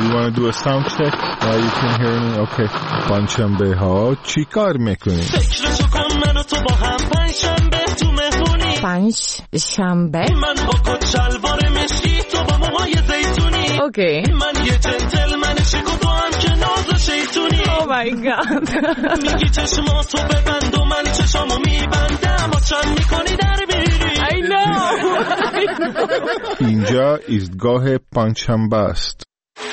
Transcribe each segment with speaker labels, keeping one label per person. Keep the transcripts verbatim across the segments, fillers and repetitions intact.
Speaker 1: you want to do a sound check while you can hear me? Okay. پنجشنبه ها چی کار میکنی؟
Speaker 2: فکرشو کن من و تو با هم پنجشنبه تو مهمونی.
Speaker 3: پنجشنبه
Speaker 2: من با کت شلوار مشکی تو با موهای زیتونی.
Speaker 3: اوکی.
Speaker 2: من یه جنتلمن شیک و تو هم که ناز و شیطونی.
Speaker 3: Oh my god.
Speaker 2: میگی چشماتو ببند و من چشامو میبندم و چند میکنی در بیری.
Speaker 3: I know.
Speaker 1: اینجا ایستگاه پنجشنبه است.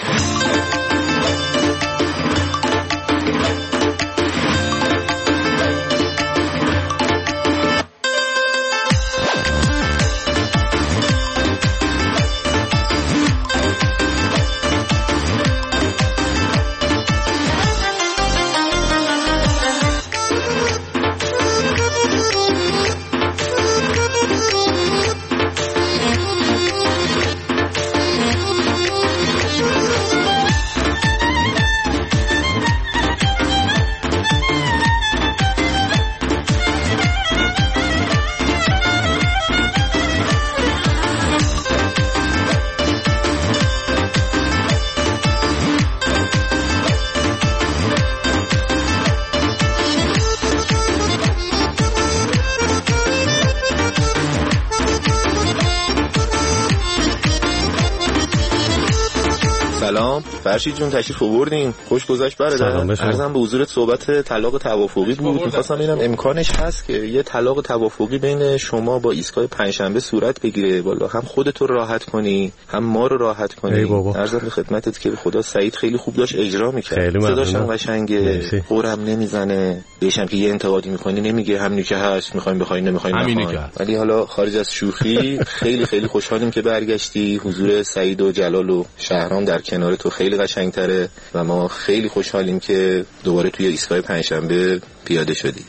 Speaker 4: سلام فرشید جون، تشریف آوردین، خوش گذشت برادر. عرضم به حضورت صحبت طلاق توافقی بود. می‌خواستم ببینم امکانش هست که یه طلاق توافقی بین شما با ایستگاه پنجشنبه صورت بگیره، والا هم خودت رو راحت کنی هم ما رو راحت کنی. عرضم به خدمتت که خدا سعید خیلی خوب داشت اجرا می‌کرد، صداش هم قشنگه، قرم نمیزنه، بهش هم که یه انتقادی می‌کنی نمیگه همینی که هست، می‌خوایم بخوایم نمی‌خوایم نخوایم. ولی حالا خارج از شوخی خیلی خیلی خوشحالیم که برگشتی. حضور سعید و جلال و شهرام در کنار تو خیلی قشنگتره و ما خیلی خوشحالیم که دوباره توی ایستگاه پنجشنبه پیاده شدی.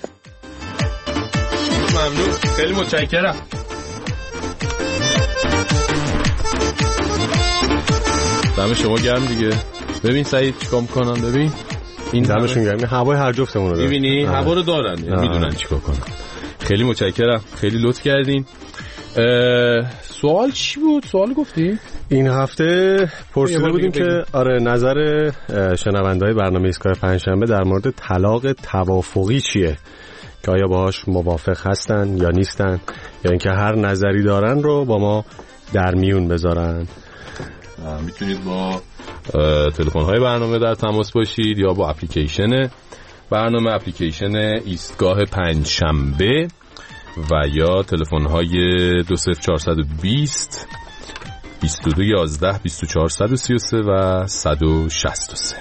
Speaker 5: ممنون، خیلی متشکرم. دم شما گرم دیگه. ببین سعید چیکار میکنن، ببین این
Speaker 6: دمشون گرم، هوای هر جفتمون رو دارن.
Speaker 5: میبینی هوا رو دارن، میدونن چیکار کنن. خیلی متشکرم، خیلی لطف کردین. سوال چی بود؟ سوال گفتی؟
Speaker 6: این هفته پرسیده بودیم که آره نظر شنونده‌های برنامه ایستگاه پنجشنبه در مورد طلاق توافقی چیه، که آیا باهاش موافق هستن یا نیستن، یا اینکه هر نظری دارن رو با ما در میون بذارن.
Speaker 5: میتونید با تلفن‌های برنامه در تماس باشید یا با اپلیکیشن برنامه، اپلیکیشن ایستگاه پنجشنبه، و یا تلفن‌های دو صفر چهارصد و بیست بیست و دو یازده بیست و چهار صد و سی و سه و صد و شصت و سه.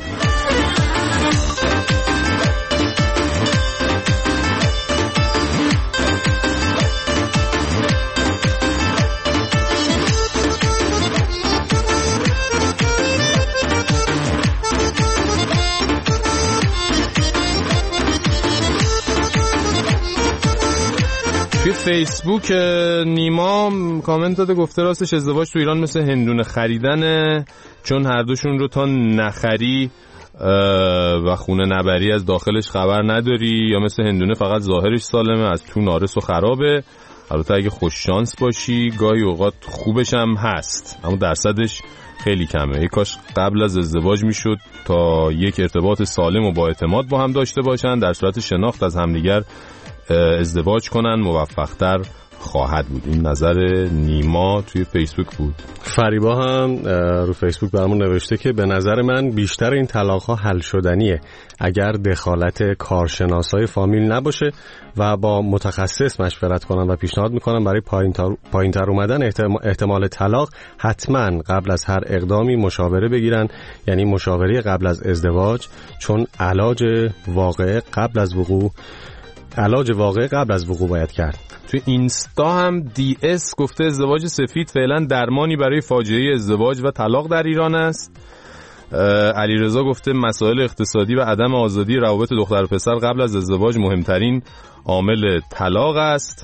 Speaker 5: توی فیسبوک نیما کامنت داده، گفته راستش ازدواج تو ایران مثل هندونه خریدنه، چون هر دوشون رو تا نخری و خونه نبری از داخلش خبر نداری، یا مثل هندونه فقط ظاهرش سالمه از تو نارس و خرابه. البته اگه خوش شانس باشی گاهی اوقات خوبش هم هست، اما درصدش خیلی کمه. یک کاش قبل از ازدواج میشد تا یک ارتباط سالم و با اعتماد با هم داشته باشن، در صورت شناخت از همدیگر ازدواج کنن، موفق‌تر خواهد بود. این نظر نیما توی فیسبوک بود.
Speaker 6: فریبا هم رو فیسبوک برامون نوشته که به نظر من بیشتر این طلاق‌ها حل شدنیه اگر دخالت کارشناسای فامیل نباشه و با متخصص مشورت کنن، و پیشنهاد میکنم برای پایین‌تر اومدن احتمال طلاق حتما قبل از هر اقدامی مشاوره بگیرن، یعنی مشاوره قبل از ازدواج، چون علاج واقع قبل از وقوع علاج واقع قبل از وقوع باید کرد.
Speaker 5: توی اینستا هم دی اس گفته ازدواج سفید فعلا درمانی برای فاجعه ازدواج و طلاق در ایران است. علیرضا گفته مسائل اقتصادی و عدم آزادی روابط دختر و پسر قبل از ازدواج مهمترین عامل طلاق است.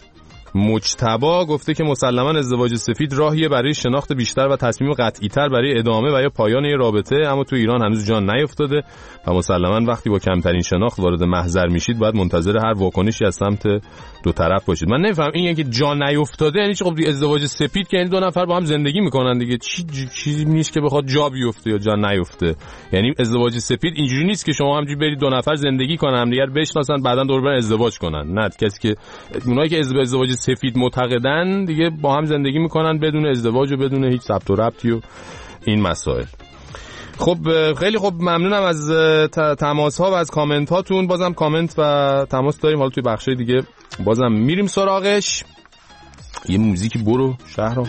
Speaker 5: مجتبی گفته که مسلماً ازدواج سفید راهیه برای شناخت بیشتر و تصمیم قطعی‌تر برای ادامه و یا پایان یه رابطه، اما تو ایران هنوز جان نیفتاده و مسلماً وقتی با کمترین شناخت وارد محضر میشید باید منتظر هر واکنشی از سمت دو طرف باشید. من نمیفهم این یعنی که جان نیفتاده یعنی چی؟ خب ازدواج سفید که یعنی دو نفر با هم زندگی میکنن دیگه، چی چیزی نیست که بخواد جا بیفته یا جان نیفته. یعنی ازدواج سفید اینجوری نیست که شما همینجوری برید دو نفر زندگی کنن هم دیگه بشناسن بعداً دور برن ازدواج کنن. نه، کسی که اونایی که ازدواج سفید معتقدن دیگه با هم زندگی میکنن بدون ازدواج و بدون هیچ ثبت و ربطی و این مسائل. خب خیلی خب ممنونم از تماس ها و از کامنت هاتون. بازم کامنت و تماس داریم، حالا توی بخش دیگه بازم میریم سراغش. یه موزیکی برو شهرام.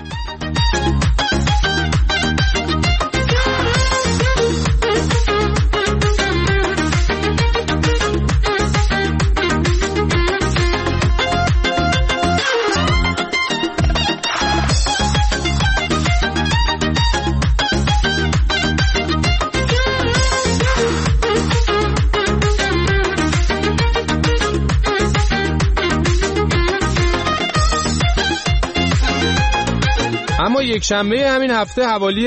Speaker 5: اما یک شنبه همین هفته حوالی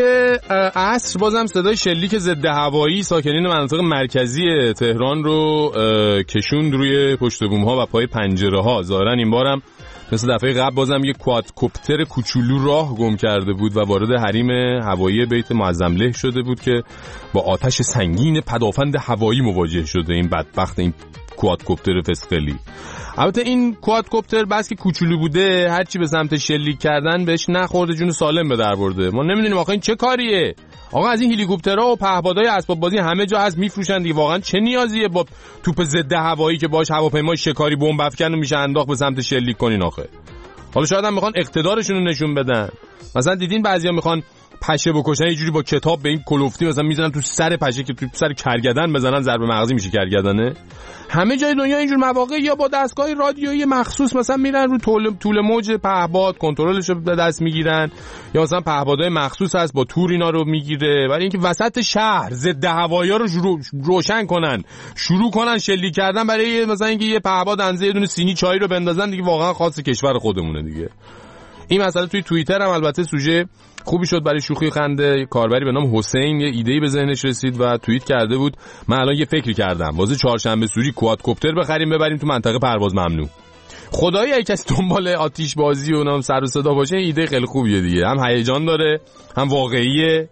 Speaker 5: عصر بازم صدای شلیک ضد هوایی ساکنین مناطق مرکزی تهران رو کشوند روی پشت بوم‌ها و پای پنجره‌ها. ظاهراً این بارم مثل دفعه قبل بازم یک کوادکوپتر کوچولو راه گم کرده بود و وارد حریم هوایی بیت معظم‌له شده بود که با آتش سنگین پدافند هوایی مواجه شده این بدبخت این کوادکوپتر فسقلی. البته این کوادکوپتر بس که کوچولو بوده هرچی به سمت شلیک کردن بهش نخورده، جون سالم به در برده. ما نمیدونیم آخه این چه کاریه. آقا از این هلیکوپترها و پهپادهای اسباب بازی همه جا هست میفروشن دیگه، واقعا چه نیازیه با توپ ضد هوایی که باش هواپیمای شکاری بمب افکن و میشه انداخت به سمت شلیک کنین آخه. حالا شاید هم میخوان اقتدارشون رو نشون بدن. مثلا دیدین بعضیا میخوان پشه بکشن یه جوری با کتاب به این کلوفتی مثلا میزنن تو سر پشه که تو سر کرگدن بزنن ضربه مغزی میشه کرگدنه. همه جای دنیا اینجور مواقع یا با دستگاه رادیویی مخصوص مثلا میرن رو طول طول موج پهپاد کنترلش رو به دست میگیرن، یا مثلا پهپادهای مخصوص هست با تور اینا رو میگیره، ولی اینکه وسط شهر ضد هوایی‌ها رو روشن کنن شروع کنن شلیک کردن برای مثلا اینکه یه پهپاد اندازه یه دونه سینی چای رو بندازن دیگه واقعا خاص کشور خودمونه دیگه. این مسئله توی توییتر هم البته سوژه خوبی شد برای شوخی خنده. کاربری به نام حسین یه ایده‌ای به ذهنش رسید و توییت کرده بود من الان یه فکری کردم واسه چهارشنبه سوری کوادکوپتر بخریم ببریم تو منطقه پرواز ممنوع. خدایی اگه کسی دنبال آتش بازی و اونم سر و صدا باشه ایده خیلی خوبیه دیگه، هم هیجان داره هم واقعیه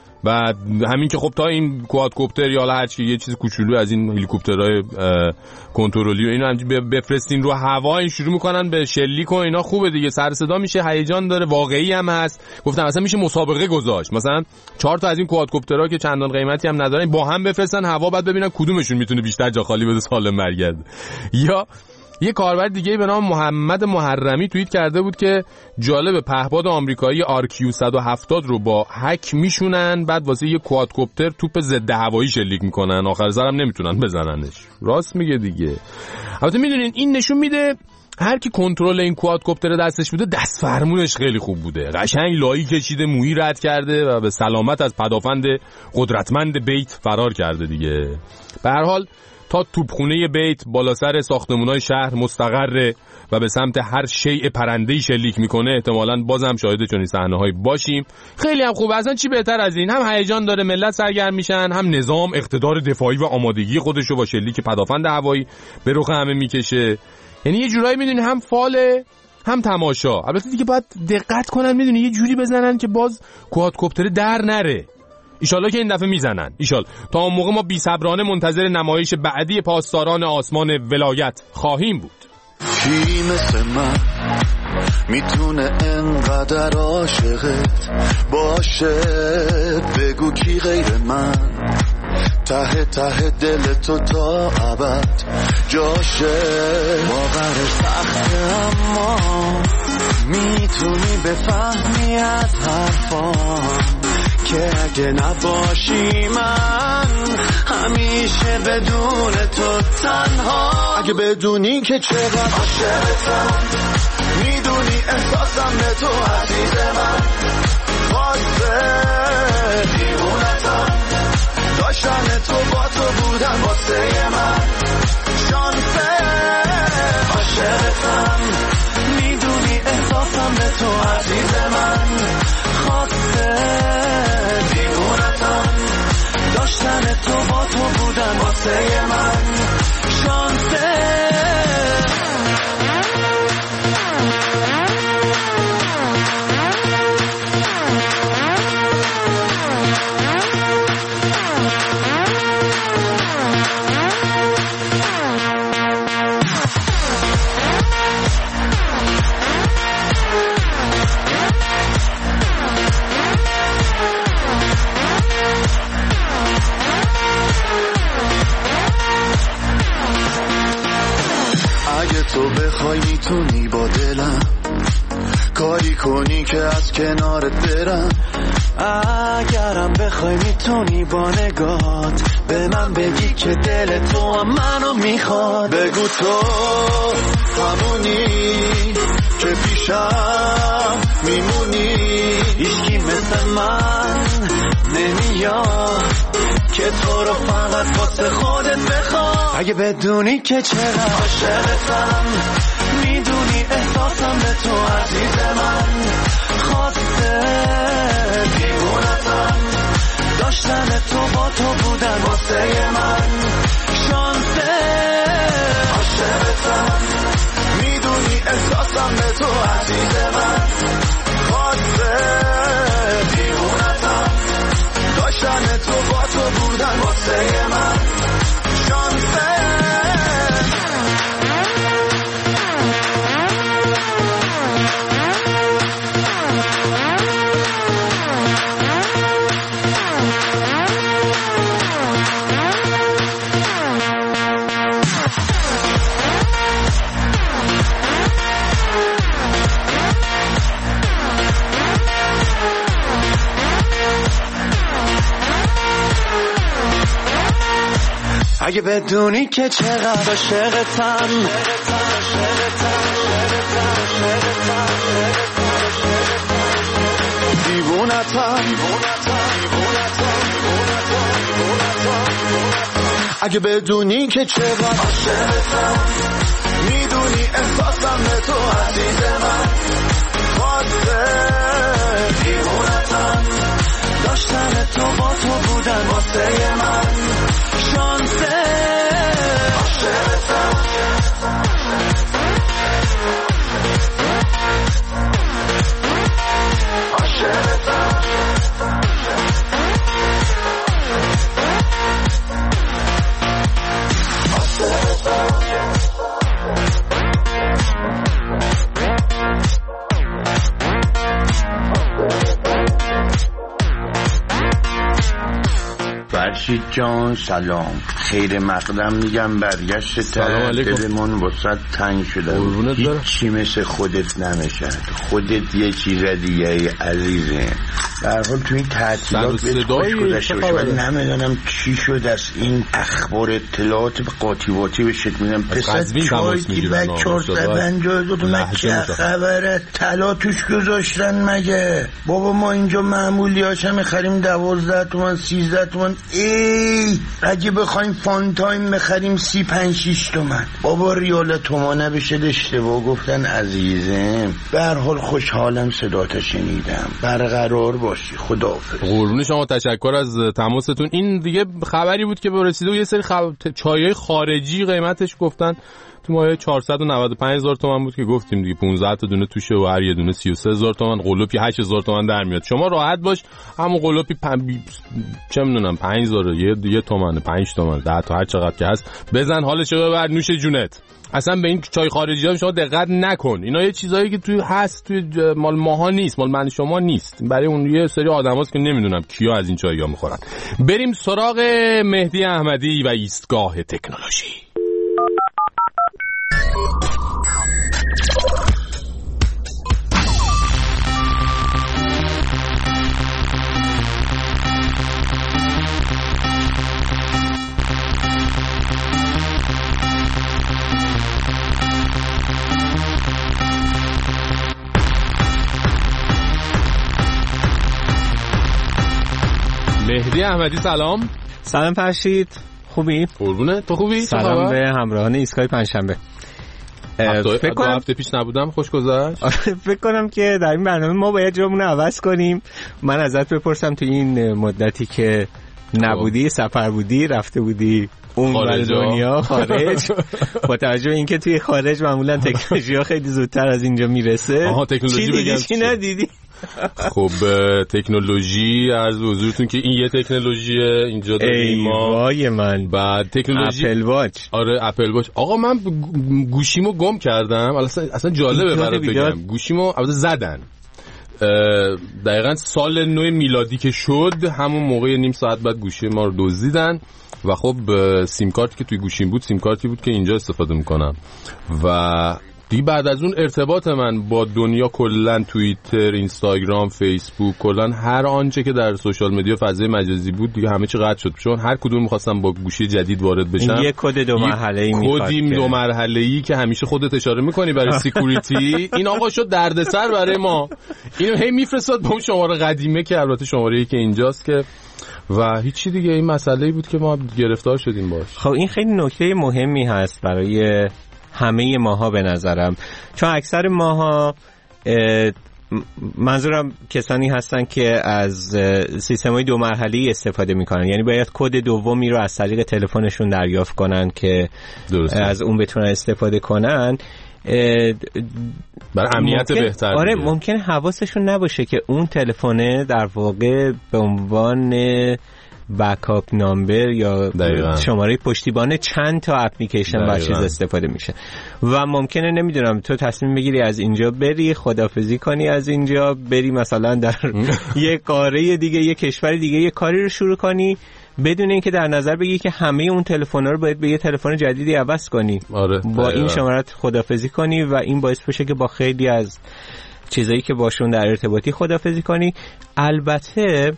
Speaker 5: و همین که خب تا این کوادکوپتر یا هر چی یه چیز کوچولو از این هلیکوپترهای کنترلی و اینا هم بفرستین رو هوا این شروع میکنن به شلیک و اینا خوبه دیگه، سر صدا میشه هیجان داره واقعی هم هست. گفتم مثلا میشه مسابقه گذاشت، مثلا چهار تا از این کوادکوپترها که چندان قیمتی هم ندارن با هم بفرستن هوا بعد ببینن کدومشون میتونه بیشتر جا خالی بده سالم برگرده. یا یه کاربر دیگه به نام محمد محرمی توییت کرده بود که جالب پهپاد آمریکایی آر کیو صد و هفتاد رو با هک میشونن بعد واسه یه کوادکوپتر توپ ضد هوایی شلیک میکنن، آخر سرم نمیتونن بزننش. راست میگه دیگه. البته میدونین این نشون میده هر کی کنترل این کوادکوپتر دستش بوده دست فرمونش خیلی خوب بوده، قشنگ لایی کشیده مویی رد کرده و به سلامت از پدافند قدرتمند بیت فرار کرده دیگه. به هر حال تا توپخونه بیت بالا سر ساختمان‌های شهر مستقره و به سمت هر شیء پرنده‌ای شلیک میکنه احتمالاً بازم شاهد چنین صحنه‌هایی باشیم. خیلی هم خوبه، اصلا چی بهتر از این؟ هم هیجان داره، ملت سرگرم میشن، هم نظام اقتدار دفاعی و آمادگی خودش رو با شلیک پدافند هوایی به رخ همه میکشه. یعنی یه جورایی میدونی هم فاله هم تماشا. البته دیگه باید دقت کنن میدونی یه جوری بزنن که باز کوادکوپتر در نره. ایشالله که این دفعه میزنن ایشال. تا اون موقع ما بی‌صبرانه منتظر نمایش بعدی پاسداران آسمان ولایت خواهیم بود.
Speaker 7: کی مثل من میتونه انقدر عاشقت باشه؟ بگو کی غیر من ته ته دل تو تا ابد جاشه؟ باورش سخته اما میتونی بفهمی از حرفام که اگه نباشی من همیشه بدون تو تنها. اگه بدونی که چقدر عاشقتم میدونی احساسم به تو عزیز من، واسه دیوونتم داشتن تو با تو بودم واسه من شانسه. عاشقتم میدونی
Speaker 2: تو بودن واسه من شانسه.
Speaker 7: تو بخوای میتونی با دلم کاری کنی که از کنارت برم.
Speaker 2: اگرم بخوای میتونی با نگات به من بگی که دل تو هم منو میخواد.
Speaker 7: بگو تو همونی که پیشم میمونی،
Speaker 2: هیچکی مثل من نمیاد که تو رو فقط واسه خودت بخواد. اگه بدونی که چقدر عاشقتم، میدونی احساسم به تو عزیز من خواسته. دیوونتم داشتن تو با تو بودن واسه من شانسه.
Speaker 7: عاشقتم میدونی احساسم به تو عزیز من خواسته. دیوونتم داشتن تو با تو بودن واسه من شانسه.
Speaker 2: اگه بدونی که چقدر عاشقتم،
Speaker 7: دیوونتم. اگه بدونی که چقدر عاشقتم، میدونی احساسم به تو عزیز من خواسته.
Speaker 2: دیوونتم داشتن تو با تو بودن واسه من شانسه.
Speaker 7: عاشقتم عاشقتم
Speaker 8: فرشید جان سلام، خیر مقدم میگم برگشت دلمون وسط تنگ شده. هیچی مثل خودت نمیشد، خودت یه چیز دیگه عزیزه. در حال تو این تعطیلات بهت خوش گذشته باشه، ولی نمیدونم چی شد از این اخبار اطلاعات قاطی واطی بشت میدم. پسر چای دی بک چارت پنجاه دو مکه خبره طلا توش گذاشتن مگه؟ بابا ما اینجا معمولی هاشم میخریم دوازده تومن سیزده تومن. ای اگه بخوایم فانتایم بخریم سی پنج شیش تومن. بابا ریال تومانه بشه اشتباه گفتن عزیزم. به هر حال خوشحالم صدات شنیدم، برقرار باشی، خداحافظ.
Speaker 5: قربون شما، تشکر از تماستون. این دیگه خبری بود که به رسیده یه سری خب... چایای خارجی قیمتش گفتن تو مایه چهارصد و نود و پنج هزار تومان بود که گفتیم دیگه پانزده تا دونه توشه و هر یه دونه سی و سه هزار تومان، قلوپی هشت هزار تومان در میاد. شما راحت باش، همون قلوپی پم... چه میدونم پنج هزار یه یه تومن پنج تومن ده تا هر چقدر که هست بزن حالش رو ببر نوش جونت. اصلا به این چای خارجی ها شما دقت نکن، اینا یه چیزایی که توی هست توی مال ماها نیست، مال من شما نیست، برای اون یه سری آدماست که نمیدونم کیا از این چای‌ها میخورن. بریم سراغ مهدی احمدی و ایستگاه تکنولوژی. مهدی احمدی سلام.
Speaker 9: سلام فرشید، خوبی؟
Speaker 5: قربونه، تو خوبی؟
Speaker 9: سلام به همراهان ایستگاه پنجشنبه.
Speaker 5: فکر کنم هفته پیش نبودم، خوش گذشت.
Speaker 9: فکر کنم که در این برنامه ما باید جامون عوض کنیم. من ازت بپرسم تو این مدتی که نبودی سفر بودی رفته بودی اون ور دنیا خارج با توجه به اینکه توی خارج معمولا تکنولوژی‌ها خیلی زودتر از اینجا میرسه.
Speaker 5: آها تکنولوژی
Speaker 9: چی دیدی
Speaker 5: چی
Speaker 9: ندیدی؟
Speaker 5: خب تکنولوژی عرض به حضورتون که این یه تکنولوژیه اینجا داریم ما.
Speaker 9: وای من
Speaker 5: بعد تکنولوژی
Speaker 9: اپل واچ.
Speaker 5: آره اپل واچ. آقا من گوشیمو گم کردم. اصلا اصلا جالبه برات بگم. گوشیمو البته زدن. دقیقاً سال نو میلادی که شد همون موقع نیم ساعت بعد گوشی ما رو دزدیدن و خب سیم کارتی که توی گوشیم بود سیم کارتی بود که اینجا استفاده میکنم و دیگه بعد از اون ارتباط من با دنیا کلا توییتر، اینستاگرام، فیسبوک، کلا هر آنچه که در سوشال مدیا فضای مجازی بود دیگه همه چی قطع شد، چون هر کدوم می‌خواستم با گوشی جدید وارد بشم
Speaker 9: یه کد دو مرحله‌ای می‌خواد،
Speaker 5: کدیم دو مرحله‌ای که همیشه خودت اشاره می‌کنی برای سکیوریتی. این آقا شد دردسر برای ما. اینو هی میفرستاد با اون شماره قدیمه که البته شماره‌ای که اینجاست که و هیچی دیگه. این مسئله‌ای بود که ما گرفتار شدیم باش.
Speaker 9: خب این خیلی نکته مهمی هست برای همه ماها به نظرم، چون اکثر ماها منظورم کسانی هستن که از سیستم‌های دو مرحله‌ای استفاده میکنن، یعنی باید کد دومی رو از طریق تلفنشون دریافت کنن که درسته. از اون بتونن استفاده کنن
Speaker 5: برای امنیت
Speaker 9: ممکن...
Speaker 5: بهتر.
Speaker 9: آره ممکنه حواسشون نباشه که اون تلفنه در واقع به عنوان بکاپ نامبر یا دقیقا. شماره پشتیبان چند تا اپلیکیشن و چیز استفاده میشه و ممکنه نمیدونم تو تصمیم بگیری از اینجا بری خدافظی کنی، از اینجا بری مثلا در یه قاره دیگه یه کشور دیگه یه کاری رو شروع کنی بدون اینکه در نظر بگیری که همه اون تلفن‌ها رو باید به یه تلفن جدیدی عوض کنی.
Speaker 5: آره.
Speaker 9: با این شماره خدافظی کنی و این باعث بشه که با خیلی از چیزایی که باشون در ارتباطی خدافظی کنی. البته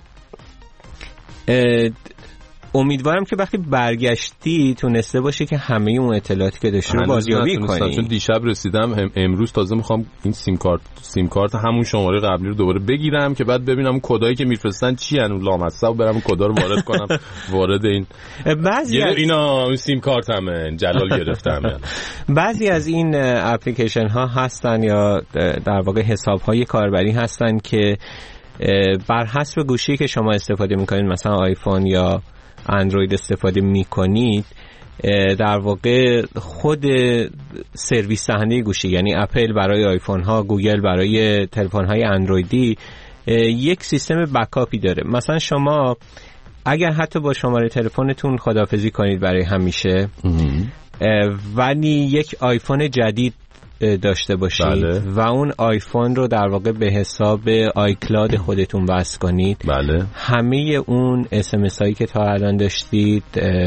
Speaker 9: امیدوارم که وقتی برگشتی تونسته باشی که همه اون اطلاعاتی که داشتی رو بازیابی کنی،
Speaker 5: چون دیشب رسیدم امروز تازه میخوام این سیم کارت سیم کارت همون شماره قبلی رو دوباره بگیرم که بعد ببینم کدایی که میفرستن چی ان اون لامصب و برم کدا رو وارد کنم. وارد این
Speaker 9: بعضی
Speaker 5: از اینا این سیم کارت هم جلال گرفتم.
Speaker 9: بعضی از این اپلیکیشن ها هستن یا در واقع حساب های کاربری هستن که بر حسب گوشی که شما استفاده میکنید، مثلا آیفون یا اندروید استفاده میکنید، در واقع خود سرویس دهنده گوشی یعنی اپل برای آیفون ها، گوگل برای تلفن های اندرویدی یک سیستم بکاپی داره. مثلا شما اگر حتی با شماره تلفنتون خداحافظی کنید برای همیشه ولی یک آیفون جدید داشته باشید بله. و اون آیفون رو در واقع به حساب آیکلاد خودتون وصل کنید،
Speaker 5: بله.
Speaker 9: همه اون اس ام اس هایی که تا الان داشتید،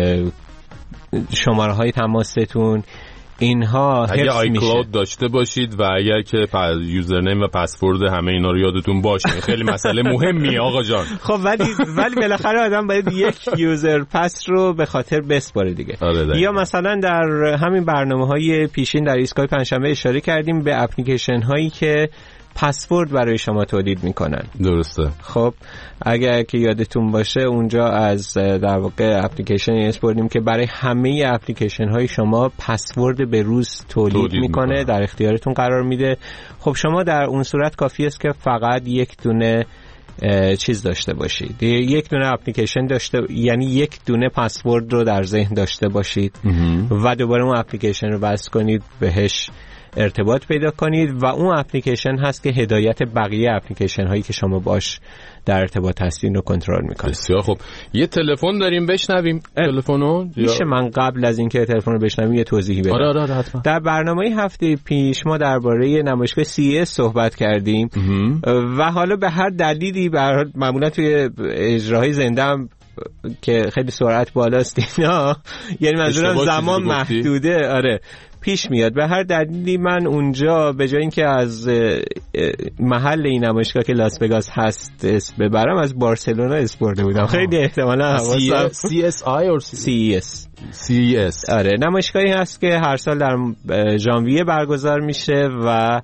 Speaker 9: شماره های تماستون، اینها حفظ میشه.
Speaker 5: اگه آیکلاد داشته باشید و اگر که یوزرنیم و پسورد همه اینا رو یادتون باشه، خیلی مسئله مهمیه آقا جان.
Speaker 9: خب ولی ولی بالاخره آدم باید یک یوزر پس رو به خاطر بسپاره دیگه.
Speaker 5: آره
Speaker 9: یا مثلا در همین برنامه‌های پیشین در ایستگاه پنجشنبه اشاره کردیم به اپلیکیشن هایی که پسورد برای شما تولید میکنن.
Speaker 5: درسته.
Speaker 9: خب اگر که یادتون باشه اونجا از در واقع اپلیکیشنی اسپوردیم که برای همه اپلیکیشن های شما پسورد به روز تولید, تولید میکنه, میکنه در اختیارتون قرار میده. خب شما در اون صورت کافی است که فقط یک دونه چیز داشته باشید، یک دونه اپلیکیشن داشته، یعنی یک دونه پسورد رو در ذهن داشته باشید و دوباره اون اپلیکیشن رو وصل کنید، بهش ارتباط پیدا کنید و اون اپلیکیشن هست که هدایت بقیه اپلیکیشن هایی که شما باش در ارتباط هستین رو کنترل میکنه.
Speaker 5: بسیار خوب. یه تلفن داریم بشنویم تلفنو.
Speaker 9: میشه من قبل از اینکه تلفن رو بشنویم یه توضیحی بدم؟
Speaker 5: آره آره حتما.
Speaker 9: در برنامه هفته پیش ما درباره نمایشگاه سی اس صحبت کردیم و حالا به هر دلیلی معمولا توی اجراهای زنده هم که خیلی سرعت بالاست اینا، یعنی منظورم زمان محدوده، آره پیش میاد، به هر دلیلی من اونجا به جای اینکه از محل این نمایشگاه که لاس وگاس هست اسم ببرم، از بارسلونا اسم برده بودم. خیلی احتمالاً حواسم
Speaker 5: سی اس آی اور
Speaker 9: سی اس
Speaker 5: سی اس
Speaker 9: آره نمایشگاهی هست که هر سال در ژانویه برگزار میشه و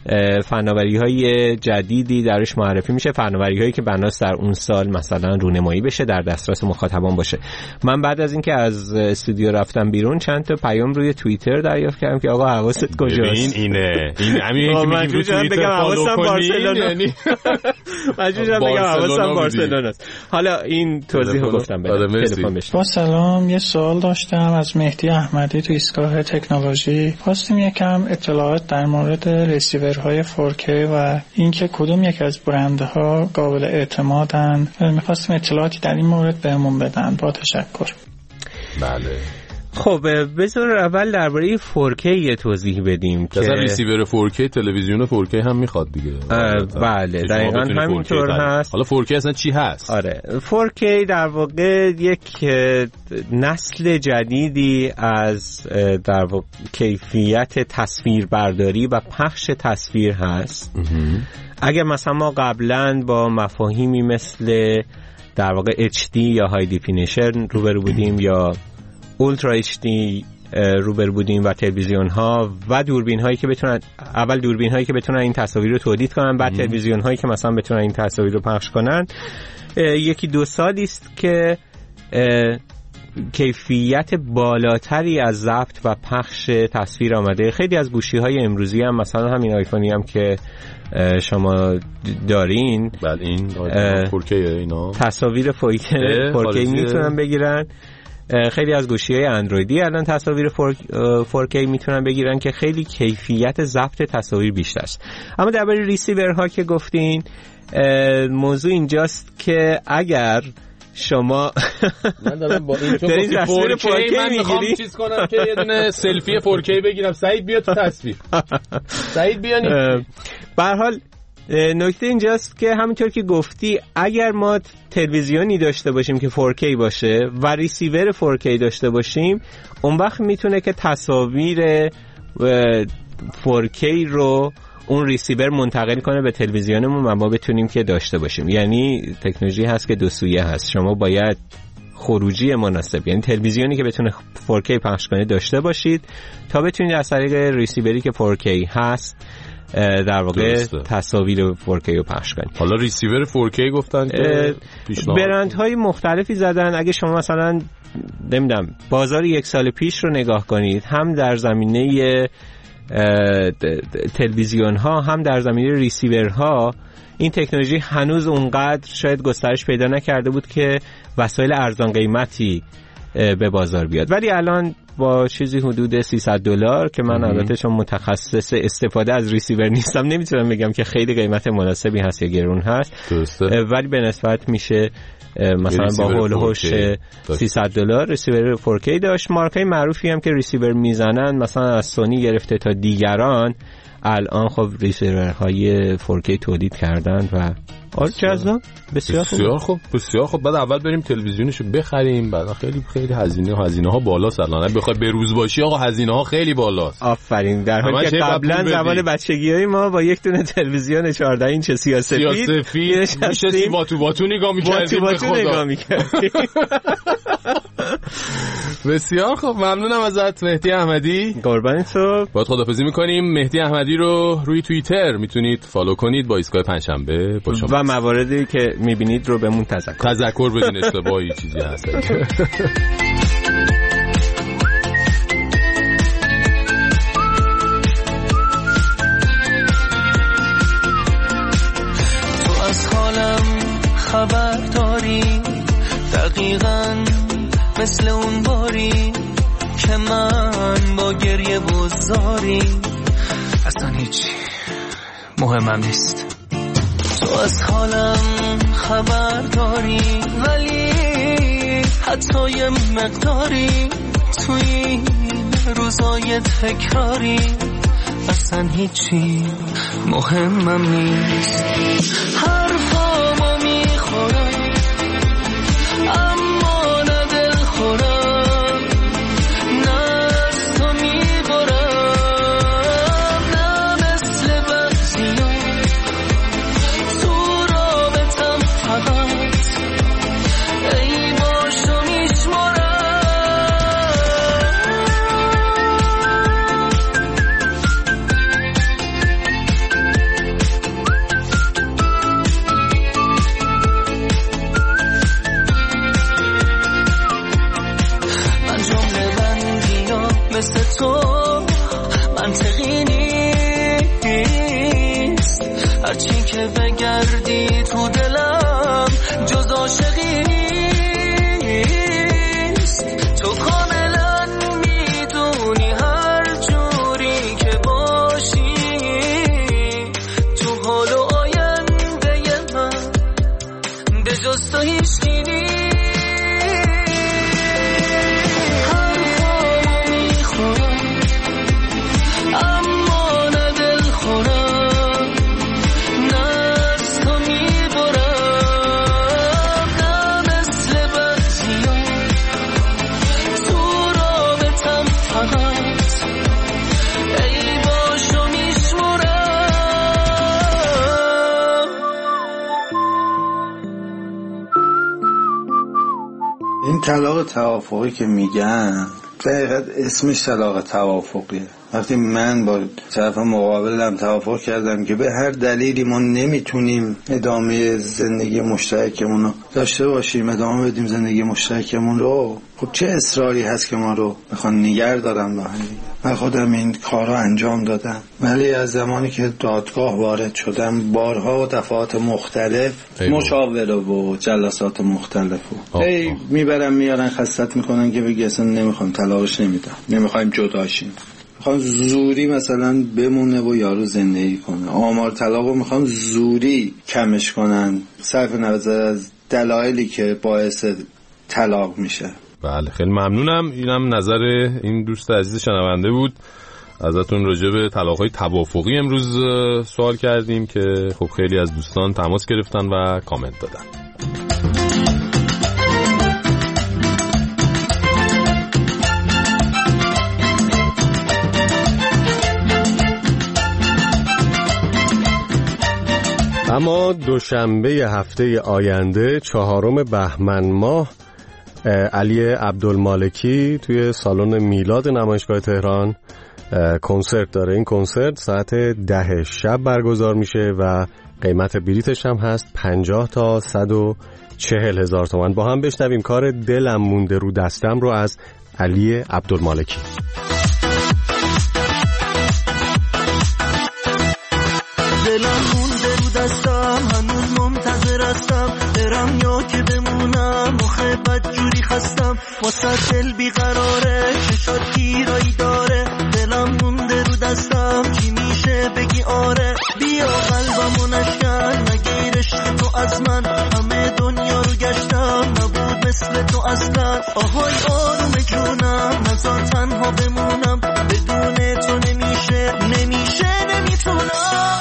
Speaker 9: فناوری‌های جدیدی درش معرفی میشه، فناوری‌هایی که بناس در اون سال مثلا رونمایی بشه، در دسترس مخاطبان باشه. من بعد از اینکه از استودیو رفتم بیرون چند تا پیام روی توییتر دریافت کردم که آقا حواست کجاست؟
Speaker 5: این اینه این همین که میگیم رو توییتر فالو کنین، یعنی
Speaker 9: مجبورم بگم حواسم بارسلونا است. حالا این توضیح رو گفتم بدم. تلفن بشه.
Speaker 10: با سلام، یه سوال داشتم از مهدی احمدی تو ایستگاه تکنولوژی. خواستیم یکم اطلاعات در مورد ریسیورهای فور کی و اینکه کدوم یک از برندها قابل اعتمادن. می‌خواستیم اطلاعاتی در این مورد بهمون بدن. با تشکر.
Speaker 5: بله.
Speaker 9: خب بذار اول درباره فور کی یه توضیح بدیم که
Speaker 5: مثلا ریسیور فور کی تلویزیون فور کی هم میخواد دیگه.
Speaker 9: بله دقیقاً همینطور هست.
Speaker 5: حالا فور کی اصلا چی هست؟
Speaker 9: آره فور کی در واقع یک نسل جدیدی از در واقع کیفیت تصویربرداری و پخش تصویر هست. اگر مثلا ما قبلاً با مفاهیمی مثل در واقع اچ دی یا های دیفینیشن روبرو بودیم یا اولترا اچ دی روبر بودیم و تلویزیون ها و دوربین هایی که بتونن اول دوربین هایی که بتونن این تصاویر رو تولید کنن، بعد تلویزیون هایی که مثلا بتونن این تصاویر رو پخش کنن. یکی دو سالی است که کیفیت بالاتری از ضبط و پخش تصویر آمده. خیلی از گوشی های امروزی هم مثلا همین آیفونی هم که شما دارین،
Speaker 5: بله این فور کی اینا
Speaker 9: تصاویر فور کی میتونن بگیرن. خیلی از گوشی‌های اندرویدی الان تصاویر فور کی میتونن بگیرن که خیلی کیفیت ضبط تصاویر بیشتر است. اما درباره ریسیورها که گفتین، موضوع اینجاست که اگر شما
Speaker 5: من دارم با این چون فور کی من میخوام چیز کنم که یه دونه سلفی فور کی بگیرم. سعید بیا تو تصویر. سعید بیا.
Speaker 9: به هر حال نکته اینجاست که همونطور که گفتی اگر ما تلویزیونی داشته باشیم که فور کی باشه و ریسیور فور کی داشته باشیم، اون وقت میتونه که تصاویر فور کی رو اون ریسیور منتقل کنه به تلویزیونمون و ما بتونیم که داشته باشیم. یعنی تکنولوژی هست که دو سویه هست. شما باید خروجی مناسب، یعنی تلویزیونی که بتونه فور کی پخش کنه داشته باشید تا بتونید از طریق ریسیوری که فور کی هست در واقع تصاویر فور کی رو پخش کنید.
Speaker 5: حالا ریسیور فور کی گفتن که
Speaker 9: برندهای مختلفی زدن. اگه شما مثلا نمیدونم بازار یک سال پیش رو نگاه کنید، هم در زمینه تلویزیون ها هم در زمینه ریسیور ها این تکنولوژی هنوز اونقدر شاید گسترش پیدا نکرده بود که وسایل ارزان قیمتی به بازار بیاد. ولی الان با چیزی حدود سیصد دلار که من البته چون متخصص استفاده از ریسیور نیستم نمیتونم بگم که خیلی قیمت مناسبی هست یا گرون هست، ولی به نسبت میشه مثلا با هول هوش سیصد دلار ریسیور فور کی داشت. مارکای معروفی هم که ریسیور میزنن مثلا از سونی گرفته تا دیگران الان خب ریسیورهای فور کی تولید کردن و آره جذاب. بسیار خوب
Speaker 5: بسیار خوب بسیار خوب. بعد اول بریم تلویزیونشو بخریم، بعد خیلی خیلی هزینه هزینه ها بالاست الان. بخوای به روز باشی آقا هزینه ها خیلی بالاست.
Speaker 9: آفرین. در حالی که قبلا زمان بچگیای ما با یک دونه تلویزیون چهارده اینچ سیاه‌سفید
Speaker 5: سیاه‌سفید میشستیم واتو واتو نگاه می‌کردیم
Speaker 9: به خدا نگاه می‌کردیم.
Speaker 5: بسیار خوب. ممنونم ازت مهدی احمدی.
Speaker 9: قربان تو.
Speaker 5: باید خداحافظی می‌کنیم. مهدی احمدی رو روی توییتر میتونید فالو کنید با ایستگاه پنجشنبه با شما
Speaker 9: و مواردی که میبینید رو بهمون تذکر
Speaker 5: تذکر بدین. اشتباهی چیزی هست
Speaker 2: تو از حالم خبر داری دقیقاً مثل اون باری که من با گریه بزاری اصلا هیچی مهمم نیست. تو از حالم خبر داری ولی حتی یه مقداری توی روزای تکراری اصلا هیچی مهمم نیست. حرفامو میخورم اما نه دل خورم، نه از تو میبرم، نه مثل بعضیا تو رابطم فقط ای باشو میشمارم.
Speaker 11: این طلاق توافقی که میگن دقیقاً اسمش طلاق توافقیه. وقتی من با طرف مقابلم توافق کردم که به هر دلیلی ما نمیتونیم ادامه زندگی مشترکمون رو داشته باشیم، ادامه بدیم زندگی مشترکمون رو، خب چه اصراری هست که ما رو میخوان نگه دارن با هم دیگه؟ من خودم این کار رو انجام دادم، ولی از زمانی که دادگاه وارد شدم بارها و دفعات مختلف مشاوره و جلسات مختلف و هی میبرن میارن خستت میکنن که بگی اصلا نمیخوام طلاقش نمیدم، نمیخوایم جداشیم، میخوان زوری مثلا بمونه و یارو زندگی کنه. آمار طلاقو میخوان زوری کمش کنن صرف نظر از دلایلی که باعث طلاق میشه.
Speaker 5: بله خیلی ممنونم. اینم نظر این دوست عزیز شنونده بود. ازتون راجع به طلاق‌های توافقی امروز سوال کردیم که خب خیلی از دوستان تماس گرفتن و کامنت دادن.
Speaker 6: اما دوشنبه هفته آینده چهارم بهمن ماه علی عبدالمالکی توی سالن میلاد نمایشگاه تهران کنسرت داره. این کنسرت ساعت ده شب برگزار میشه و قیمت بلیتش هم هست پنجاه تا صد و چهل هزار تومان. با هم بشنویم کار دلم مونده رو دستم رو از علی عبدالمالکی.
Speaker 2: دلم مونده رو دستم هنوز منتظر هستم برم یا که بمونم آخه بدجوری خستم واسه دل بیقراره چشات گیرایی داره دلم مونده رو دستم چی میشه بگی آره بیا قلبمو نشکن نگیر عشق تو از من همه دنیا رو گشتم نبود مثل تو اصلا آهای آروم جونم نزار تنها بمونم بدون تو نمیشه نمیشه نمیتونم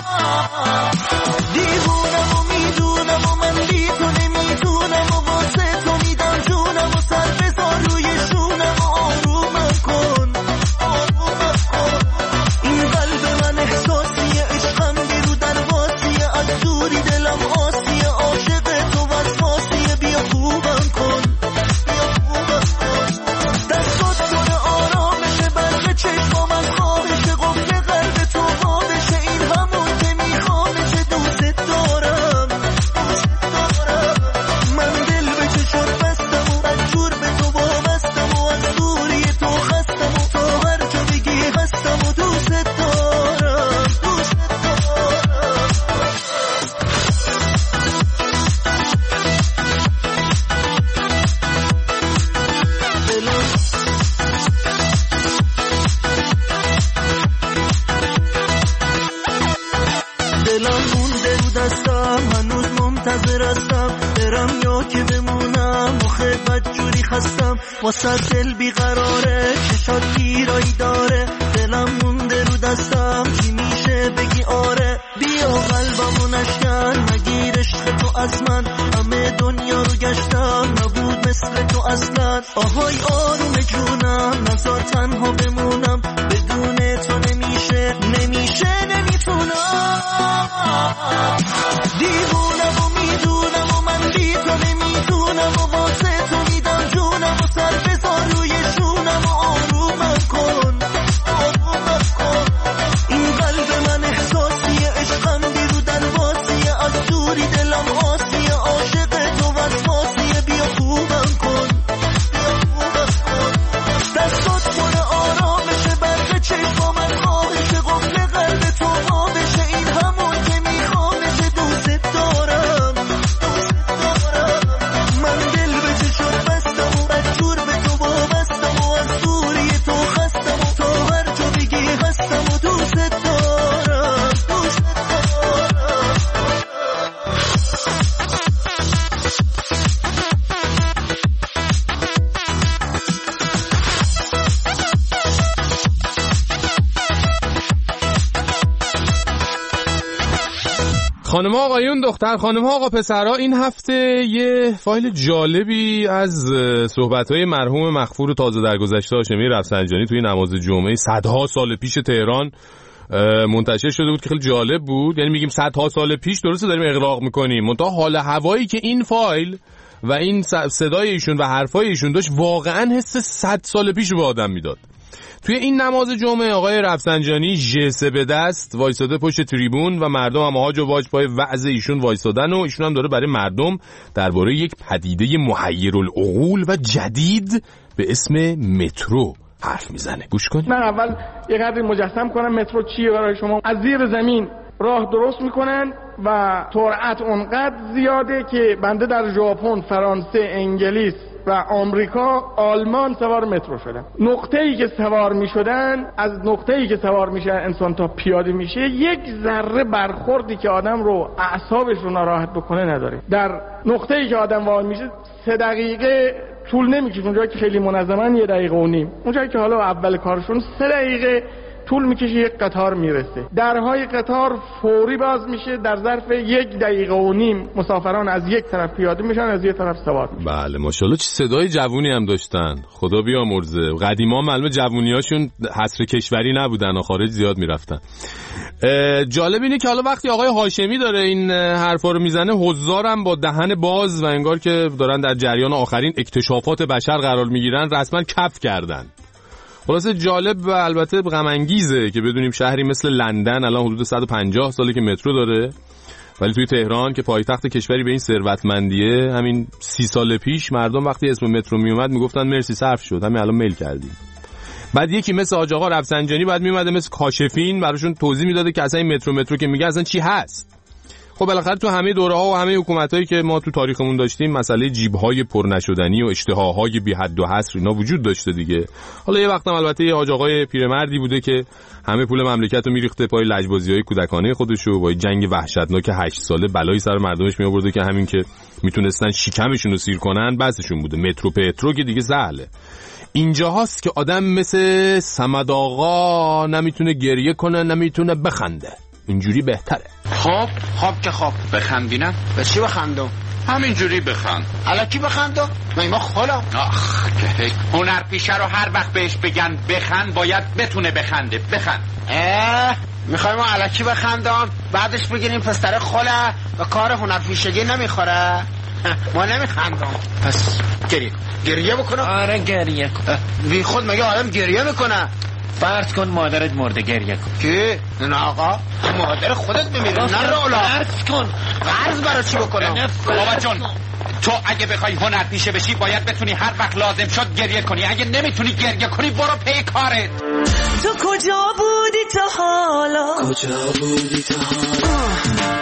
Speaker 2: دیوونم و میدونم و من بی تو نمیتونم و واسه تو میدم جونم و سر بذار روی شونم و آرومم کن آرومم کن این قلب من احساسیه عشقم بیرو درواسیه از دوری دلم آسیه عاشق تو وسواسیه بیا خوبم کن بیا خوبم کن دستات کنه آرامشه برق چشمام از خوابشه قفل قلب تو خوابشه این همون که میخوامشه دوست دارم دوست دارم من دل به چشات بستم و بدجور به تو وابستم و از دوری تو خستم و تا هر جا بگی هستم و دوست دارم دوست دارم دلم مونده رو دستم هنوز منتظر هستم برم یا که بمونم آخه بدجوری خستم واسه دل بیقراره چشات گیرایی داره دلم مونده رو دستم چی میشه بگی آره بیا قلبمو نشکن نگیر عشق تو از من همه دنیا رو گشتم نبود مثل تو اصلا آهای آروم جونم نزار تنها بمونم بدون تو نمیشه نمیشه نمیتونم دیوونم و میدونم و من بی تو نمیتونم و واسه تو میدم جونم و سر بذار روی شونم و آرومم کن آرومم کن این قلب من احساسیه عشقم بیرو درواسیه از دوری دلم آسیه عاشق تو وسواسیه بیا خوبم کن بیا خوبم کن دستات کنه آرامشه برق چشمام از خوابشه قفل قلب تو خوابشه این همون که میخوامشه دوست دارم دوست دارم من دل به چشات بستم و بدجور به تو وابستم و از دوری تو خستم و تا هر جا بگی هستم و دوست دارم دوست دارم
Speaker 5: خانم ها آقایون دختر خانم ها آقا پسرها این هفته یه فایل جالبی از صحبت‌های مرحوم مغفور تازه درگذشته هاشمی رفسنجانی توی نماز جمعه صدها سال پیش تهران منتشر شده بود که خیلی جالب بود. یعنی میگیم صدها سال پیش درسته داریم اغراق میکنیم منتها حال هوایی که این فایل و این صدای ایشون و حرفای ایشون داشت واقعا حس صد سال پیش به آدم میداد. توی این نماز جمعه آقای رفسنجانی ژسه به دست وایساده پشت تریبون و مردم هم هاج و واج پای وعظ ایشون وایسادن و ایشون هم داره برای مردم درباره یک پدیده محیرالعقول و جدید به اسم مترو حرف میزنه. گوش کن.
Speaker 12: من اول یه قدری مجسم کنم مترو چیه برای شما. از زیر زمین راه درست میکنن و سرعت اونقدر زیاده که بنده در ژاپن، فرانسه، انگلیس و آمریکا، آلمان سوار مترو شدن. نقطه‌ای که سوار میشدن، از نقطه‌ای که سوار میشه انسان تا پیاده میشه، یک ذره برخوردی که آدم رو اعصابش رو ناراحت بکنه نداره. در نقطه‌ای که آدم وارد میشه سه دقیقه طول نمیکشه. اونجایی که خیلی منظمن یه دقیقه و نیم، اونجایی که حالا اول کارشون سه دقیقه طول میکشه یک قطار میرسه. درهای قطار فوری باز میشه، در ظرف یک دقیقه و نیم مسافران از یک طرف پیاده میشن، از یک طرف سوار میشن.
Speaker 5: بله ماشاءالله چه صدای جوونی هم داشتن، خدا بیامرزه. قدیما معلومه جوونیاشون حصر کشوری نبودن و خارج زیاد میرفتن. جالب اینه که حالا وقتی آقای هاشمی داره این حرفا رو میزنه، حضارم با دهن باز و انگار که دارن در جریان آخرین اکتشافات بشر قرار میگیرن رسما کف کردن. خلاصه جالب و البته غم انگیزه که بدونیم شهری مثل لندن الان حدود صد و پنجاه ساله که مترو داره، ولی توی تهران که پایتخت کشوری به این ثروتمندیه، همین سی سال پیش مردم وقتی اسم مترو میومد میگفتن مرسی صرف شد، همین الان میل کردیم. بعد یکی مثل حاج آقا رفسنجانی بعد میومده مثل کاشفین براشون توضیح میداده که اصلا این مترو مترو که میگه اصلا چی هست. خب بالاخره تو همه دوره‌ها و همه حکومتایی که ما تو تاریخمون داشتیم مسئله جیب‌های پر نشدنی و اشتهاهای بی حد و حصر اینا وجود داشته دیگه. حالا یه وقتم البته یه حاج آقای پیرمردی بوده که همه پول مملکت رو میریخته پای لجبازی‌های کودکانه خودش و با جنگ وحشتناک هشت ساله بلای سر مردمش میآورده که همین که میتونستن شکمشون رو سیر کنن بسشون بوده. مترو پترو که دیگه سهله. اینجا هست که آدم مثل صمد آقا نمیتونه گریه کنه نمیتونه بخنده. اینجوری بهتره.
Speaker 13: خب خب که خب بخندینم. به چی بخندم؟ همینجوری بخند. الکی بخندم؟ من ما خلا. آخ که هنرپیشه رو هر وقت بهش بگن بخند باید بتونه بخنده. بخند. اه میخوای ما الکی بخندم بعدش بگیریم پستر خلا و کار هنرپیشگی نمیخوره. ما نمیخندم. پس گریه گریه بکنم.
Speaker 14: آره گریه کن.
Speaker 13: بی خود مگه آدم گریه میکنه؟
Speaker 14: فرض کن مادرت مرده گریه کن.
Speaker 13: کی؟ نه آقا مادر خودت بمیره. نه رولا.
Speaker 14: فرض کن.
Speaker 13: فرض برای چی بکنم؟
Speaker 15: بابا جون تو اگه بخوای هنرپیشه بشی باید بتونی هر وقت لازم شد گریه کنی. اگه نمیتونی گریه کنی برو پی کارت.
Speaker 2: تو کجا بودی تا حالا؟ کجا بودی تا حالا؟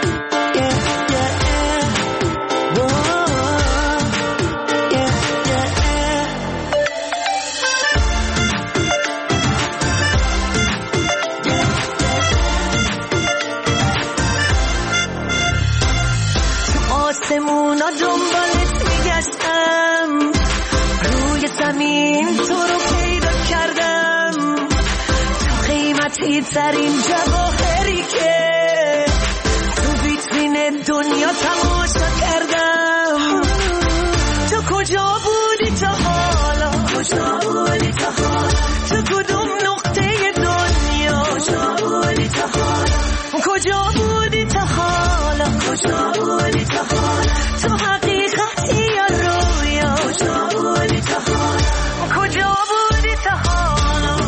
Speaker 2: آسمونا دنبالت میگشتم، روی زمین تو رو پیدا کردم، تو قیمتی ترین جواهری که تو ویترین دنیا تماشا کردم. تو کجا بودی تا حالا؟ کجا بودی تا حالا؟ تو کدوم نقطه دنیا؟ کجا بودی تا حالا؟ کجا بودی تا حالا؟ کجا بودی تا حالا؟ تو حقیقتی یا رویا؟ کجا بودی تا حالا؟ کجا بودی تا حالا؟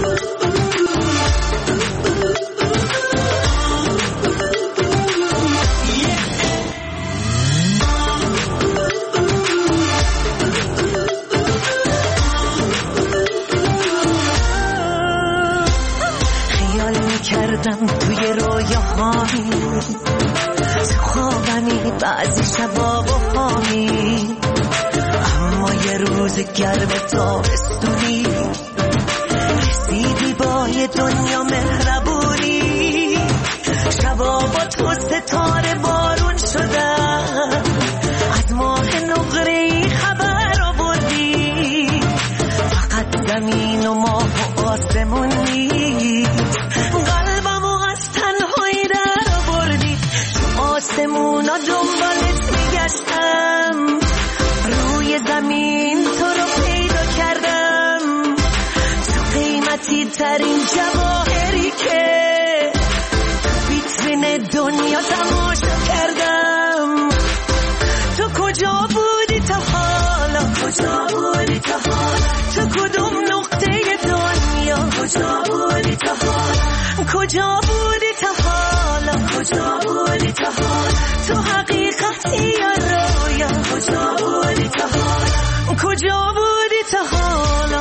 Speaker 2: خیال میکردم توی رویاهایی، تو خوابمی بعضی شبا و پامی، اما یه روز گرم تابستونی رسیدی با یه دنیا مهربونی. شبا با تو ستاره بارون شدن، از ماه نقره‌ای خبر آوردی، فقط زمین و ماه و آسمون نیست، قلبمو از تنهایی در آوردی. تو آسمونا دنبالت میگشتم، روی زمین تو رو پیدا کردم، تو قیمتی ترین جواهری که ویترین دنیا تماشا کردم. تو کجا بودی کجا بودی تا حالا کجا بودی تا حالا تو حقیقتی یا رویا کجا بودی تا حالا کجا بودی تا حالا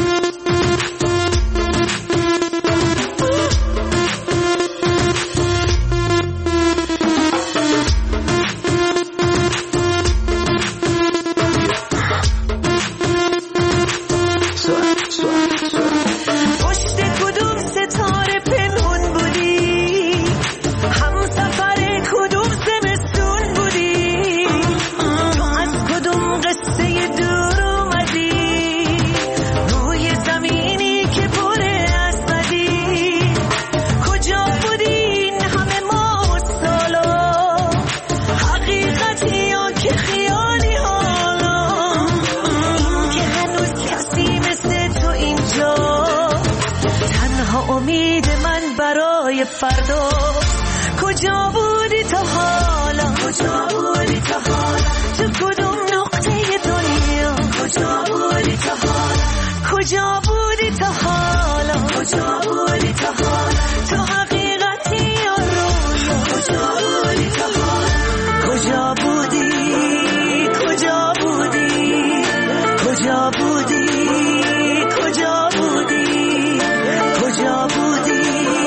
Speaker 2: فردا کجا بودی تا حالا کجا بودی تا حالا تو کدوم نقطه دنیا کجا بودی تا حالا کجا بودی تا حالا کجا بودی تا حالا تو حقیقتی یا رویا کجا بودی تا حالا کجا بودی کجا بودی کجا بودی کجا بودی کجا بودی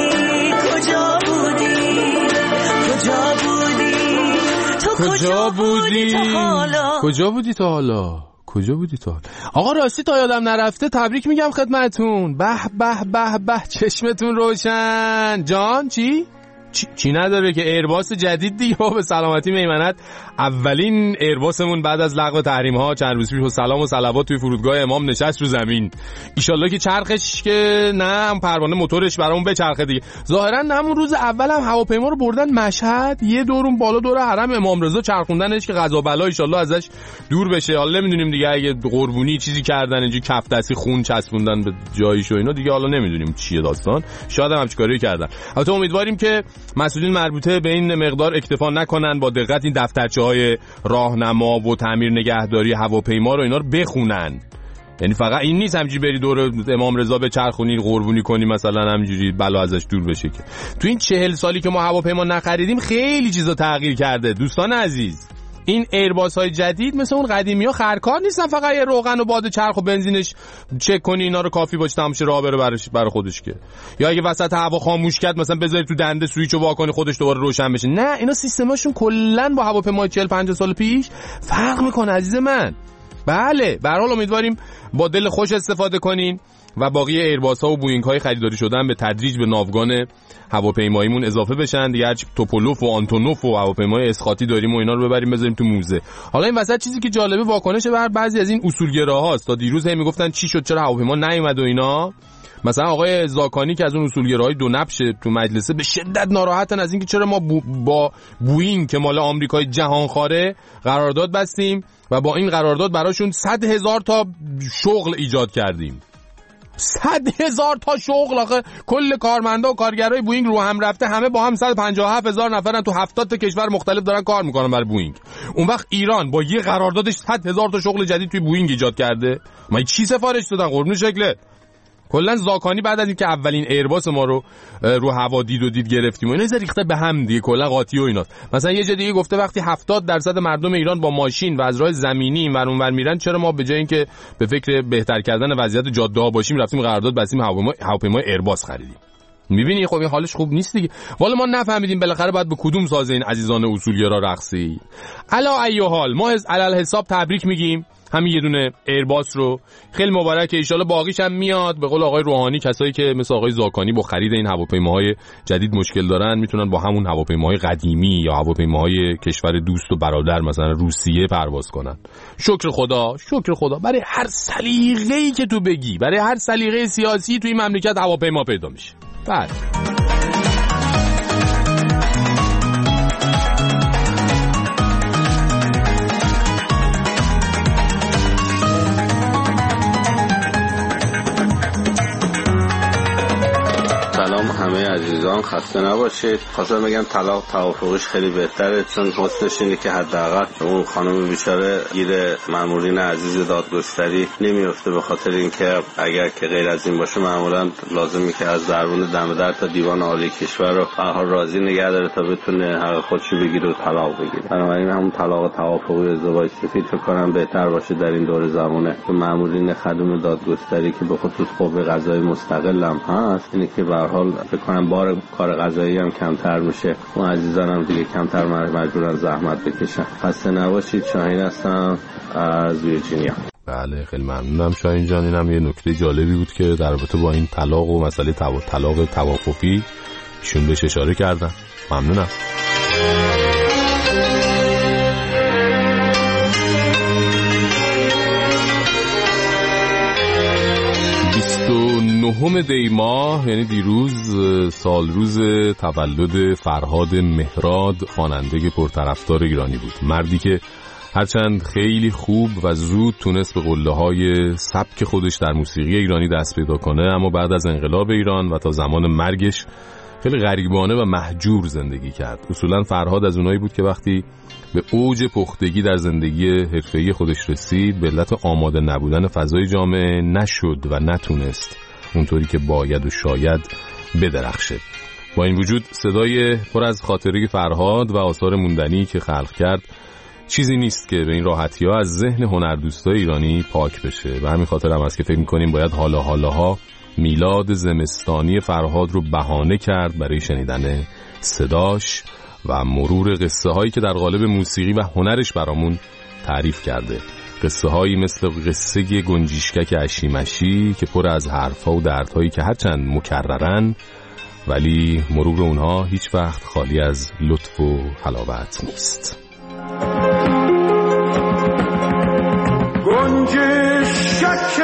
Speaker 5: کجا بودی کجا بودی تا حالا کجا بودی تا حالا آقا راستی تا یادم نرفته تبریک میگم خدمتون. به به به به چشمتون روشن. جان چی چی, چی نداره که ایرباس جدید دیگه به سلامتی میمنت. اولین ایرباسمون بعد از لغو تحریم ها چند روز پیش و سلام و صلوات توی فرودگاه امام نشست رو زمین. ایشالله که چرخش که نه پروانه موتورش برامون بچرخه دیگه. ظاهرا همون روز اول هم هواپیما رو بردن مشهد یه دورون بالا دور حرم امام رضا چرخوندنش که قضا بلا ایشالله ازش دور بشه. حالا نمیدونیم دیگه اگه قربونی چیزی کردن اینجا کف دستی خون چسبوندن به جایش و اینا دیگه حالا نمیدونیم چیه داستان. شاید هم همچین کاری کردن. البته امیدواریم که مسئولین مربوطه به این مقدار اکتفا نکنن، با دقت این دفترچه‌های راهنما و تعمیر نگهداری هواپیما رو اینا رو بخونن. یعنی فقط این نیست همینجوری بری دور امام رضا به چرخونی قربونی کنی مثلا همینجوری بلا ازش دور بشه. که تو این چهل سالی که ما هواپیما نخریدیم خیلی چیزا تغییر کرده دوستان عزیز. این ایرباس های جدید مثل اون قدیمی ها خرکار نیستن فقط یه روغن و باد چرخ و بنزینش چک کنی اینا رو کافی باشه تمام شه راه بره برش برای خودش. که یا اگه وسط هوا خاموش کرد مثلا بذاری تو دنده سوئیچو وا کنی خودش دوباره روشن بشه. نه اینا سیستماشون کلا با هواپیمای چهل پنجاه سال پیش فرق میکنه عزیز من. بله به هر حال امیدواریم با دل خوش استفاده کنین و باقی ایرباس ها و بوینگ های خریداری شدن به تدریج به ناوگان هواپیماییمون اضافه بشن دیگه. هرچی توپولوف و آنتونوف و هواپیمای اسقاطی داریم و اینا رو ببریم بذاریم تو موزه. حالا این وسط چیزی که جالبه واکنش بر بعضی از این اصولگراهاست. تا دیروز هم میگفتن چی شد چرا هواپیما نیومد و اینا. مثلا آقای زاکانی که از اون اصولگراهای دو نبش تو مجلسه به شدت ناراحتن از اینکه چرا ما بو با بوئینگ که مال آمریکای جهانخواره قرارداد بستیم و با این قرارداد براشون صد هزار تا شغل ایجاد کردیم. صد هزار تا شغل. آخه کل کارمندا و کارگرای بوئینگ رو هم رفته همه با هم صد و پنجاه و هفت هزار نفرن تو هفتاد تا کشور مختلف دارن کار میکنن برای بوئینگ. اون وقت ایران با یه قراردادش صد هزار تا شغل جدید توی بوئینگ ایجاد کرده. ما چی سفارش دادن قربون شکلت. کلا زاکانی بعد از اینکه اولین ایرباس ما رو رو هوا دید و دید گرفتیم و اینا زیر ریخته به هم دیگه کلا قاطی و ایناست. مثلا یه جا دیگه گفته وقتی هفتاد درصد مردم ایران با ماشین و از راه زمینی اینور اونور میرن چرا ما به جای اینکه به فکر بهتر کردن وضعیت جاده ها باشیم رفتیم قرارداد بستیم هواپیما هواپیمای ایرباس خریدیم. میبینی خب این حالش خوب نیست دیگه. والا ما نفهمیدیم بالاخره باید به کدوم سازه این عزیزان اصولگرا رقصی. علا ای حال ما از علل حساب تبریک میگیم همین یه دونه ایرباس رو. خیلی مبارکه ان شاءالله باقیش هم میاد. به قول آقای روحانی کسایی که مثل آقای زاکانی با خرید این هواپیماهای جدید مشکل دارن میتونن با همون هواپیماهای قدیمی یا هواپیماهای کشور دوست و برادر مثلا روسیه پرواز کنن. شکر خدا شکر خدا برای هر سلیقه‌ای که تو بگی برای هر سلیقه سیاسی تو این مملکت هواپیما پیدا میشه. بله
Speaker 16: همه عزیزان، خسته نباشید. خواستم بگم طلاق توافقیش خیلی بهتره، چون حسنش اینه که حداقل اون خانم بیچاره گیر مامورین عزیز دادگستری نمیفته، به خاطر اینکه اگر که غیر از این باشه معمولا لازمه که از درون دم در تا دیوان عالی کشور رو به حال راضی نگه داره تا بتونه حق خودشو بگیره و طلاق بگیره. بنابراین همون طلاق توافقی ازدواج سفید فکر کنم بهتر باشه در این دور زمانه که مامورین خدمه دادگستری که به خصوص قوه قضایی مستقل هم هست، اینه که به هر حال فکر کنم بار کار قضایی هم کمتر میشه، اون عزیزان هم دیگه کمتر مجبورن زحمت بکشن. خسته نباشید. شاهین هستم از ویرجینیا.
Speaker 5: بله خیلی ممنونم شاهین جان. اینم یه نکته جالبی بود که در رابطه با این طلاق و مسئله طلاق توافقی ایشون بهش اشاره کردن. ممنونم. بیست و نهم دی ماه یعنی دیروز سال روز تولد فرهاد مهراد، خواننده پرطرفدار ایرانی بود. مردی که هرچند خیلی خوب و زود تونست به قله‌های سبک خودش در موسیقی ایرانی دست پیدا کنه، اما بعد از انقلاب ایران و تا زمان مرگش خیلی غریبانه و مهجور زندگی کرد. اصولا فرهاد از اونایی بود که وقتی به اوج پختگی در زندگی حرفه‌ای خودش رسید، به علت آماده نبودن فضای جامعه نشد و نتونست اونطوری که باید و شاید بدرخشه. با این وجود صدای پر از خاطره فرهاد و آثار موندنی که خلق کرد چیزی نیست که به این راحتی ها از ذهن هنردوستای ایرانی پاک بشه. و همین خاطر هم است که فکر می‌کنیم باید حالا حالاها میلاد زمستانی فرهاد رو بهانه کرد برای شنیدن صداش و مرور قصه هایی که در قالب موسیقی و هنرش برامون تعریف کرده. قصه هایی مثل قصه گنجیشکک اشیمشی که پر از حرفها و دردهایی که هرچند مکررن ولی مرور اونها هیچ وقت خالی از لطف و حلاوت نیست.
Speaker 17: گنجشک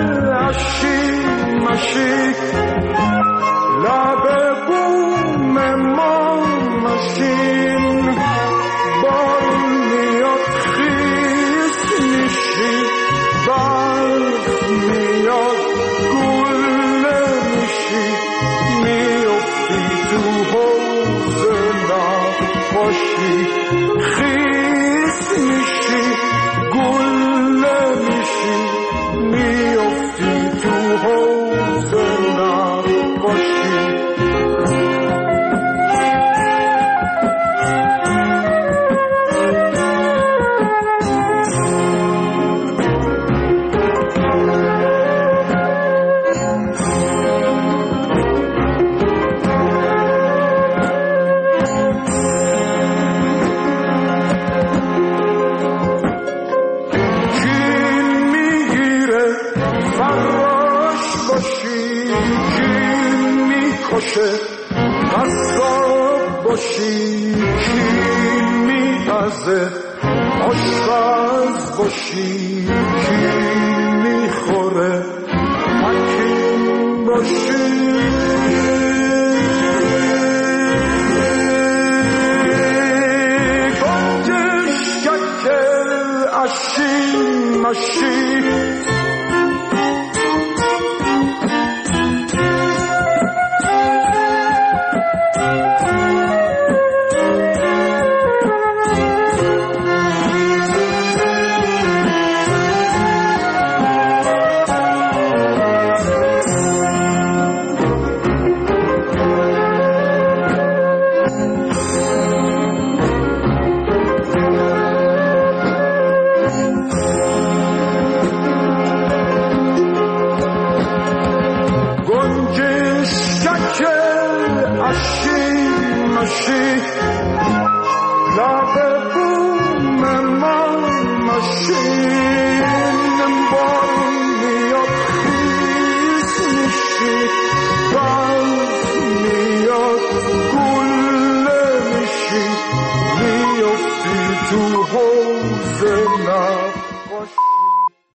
Speaker 17: اشیمشی لب بوم ما مشین، بارون میاد خیس میشی، برف میاد گل میشی، میافتی تو حوض نقاشی، خیس میشی گل میشی، میافتی تو حوض نقاشی. قصاب باشی کی میپزه، آشپز باشی کی میخوره، حکیم باشی گنجشک اشیمشی. لب بوم ما ماشین،